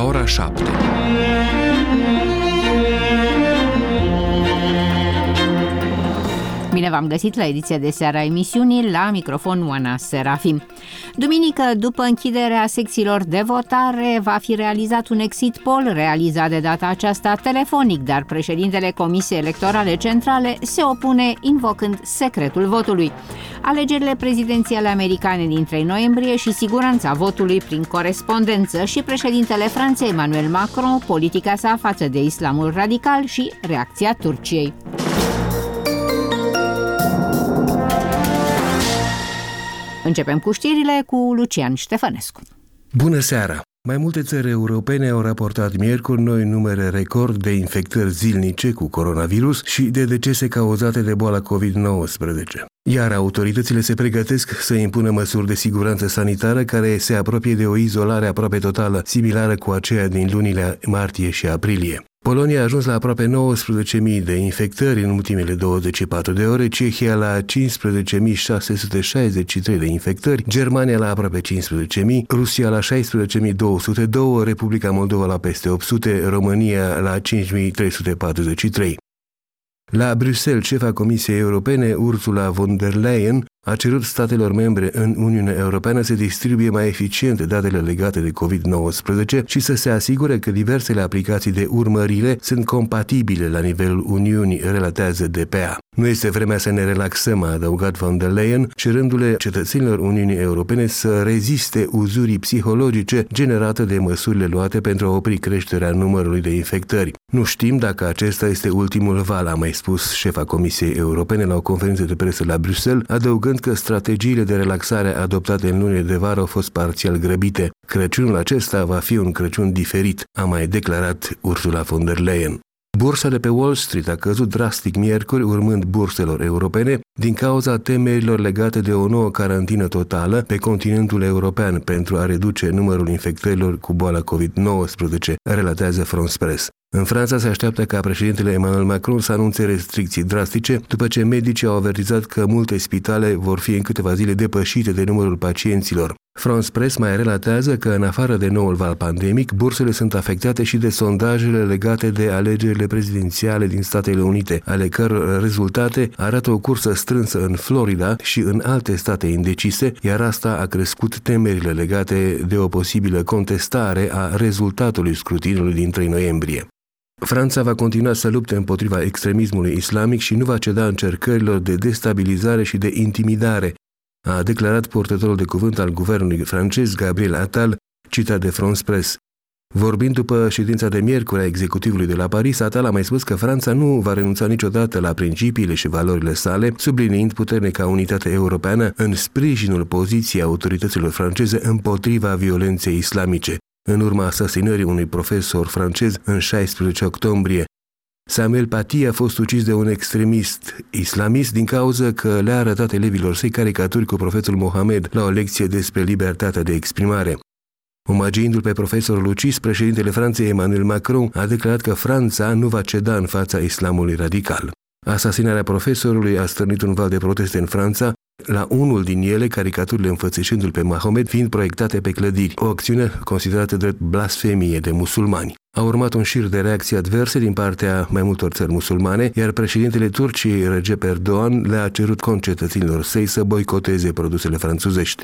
la ora 7. Bine v-am găsit la ediția de seară a emisiunii, la microfon Oana Serafim. Duminică, după închiderea secțiilor de votare, va fi realizat un exit poll, realizat de data aceasta telefonic, dar președintele Comisiei Electorale Centrale se opune invocând secretul votului. Alegerile prezidențiale americane din 3 noiembrie și siguranța votului prin corespondență și președintele Franței Emmanuel Macron, politica sa față de islamul radical și reacția Turciei. Începem cu știrile cu Lucian Ștefănescu. Bună seara! Mai multe țări europene au raportat miercuri noi numere record de infectări zilnice cu coronavirus și de decese cauzate de boala COVID-19. Iar autoritățile se pregătesc să impună măsuri de siguranță sanitară care se apropie de o izolare aproape totală, similară cu aceea din lunile martie și aprilie. Polonia a ajuns la aproape 19.000 de infectări în ultimele 24 de ore, Cehia la 15.663 de infectări, Germania la aproape 15.000, Rusia la 16.202, Republica Moldova la peste 800, România la 5.343. La Bruxelles, șefa Comisiei Europene, Ursula von der Leyen, a cerut statelor membre în Uniunea Europeană să distribuie mai eficient datele legate de COVID-19 și să se asigure că diversele aplicații de urmărire sunt compatibile la nivelul Uniunii, relatează DPA. Nu este vremea să ne relaxăm, a adăugat von der Leyen, cerându-le cetățenilor Uniunii Europene să reziste uzurii psihologice generate de măsurile luate pentru a opri creșterea numărului de infectări. Nu știm dacă acesta este ultimul val, a mai spus șefa Comisiei Europene la o conferință de presă la Bruxelles, adăugând că strategiile de relaxare adoptate în lunile de vară au fost parțial grăbite. Crăciunul acesta va fi un Crăciun diferit, a mai declarat Ursula von der Leyen. Bursa de pe Wall Street a căzut drastic miercuri, urmând burselor europene, din cauza temerilor legate de o nouă carantină totală pe continentul european pentru a reduce numărul infectărilor cu boala COVID-19, relatează France Press. În Franța se așteaptă ca președintele Emmanuel Macron să anunțe restricții drastice, după ce medicii au avertizat că multe spitale vor fi în câteva zile depășite de numărul pacienților. France Press mai relatează că, în afară de noul val pandemic, bursele sunt afectate și de sondajele legate de alegerile prezidențiale din Statele Unite, ale căror rezultate arată o cursă strânsă în Florida și în alte state indecise, iar asta a crescut temerile legate de o posibilă contestare a rezultatului scrutinului din 3 noiembrie. Franța va continua să lupte împotriva extremismului islamic și nu va ceda încercărilor de destabilizare și de intimidare, a declarat purtătorul de cuvânt al guvernului francez Gabriel Attal, citat de France Press. Vorbind după ședința de miercuri a executivului de la Paris, Attal a mai spus că Franța nu va renunța niciodată la principiile și valorile sale, subliniind puternica unitate europeană în sprijinul poziției autorităților franceze împotriva violenței islamice. În urma asasinării unui profesor francez în 16 octombrie, Samuel Paty a fost ucis de un extremist islamist din cauza că le-a arătat elevilor săi caricaturi cu profetul Mohamed la o lecție despre libertatea de exprimare. Omagiindu-l pe profesorul ucis, președintele Franței Emmanuel Macron a declarat că Franța nu va ceda în fața islamului radical. Asasinarea profesorului a stârnit un val de proteste în Franța, la unul din ele caricaturile înfățișându-l pe Mahomet fiind proiectate pe clădiri, o acțiune considerată drept blasfemie de musulmani. A urmat un șir de reacții adverse din partea mai multor țări musulmane, iar președintele Turciei Recep Erdogan le-a cerut concetățenilor săi să boicoteze produsele franțuzești.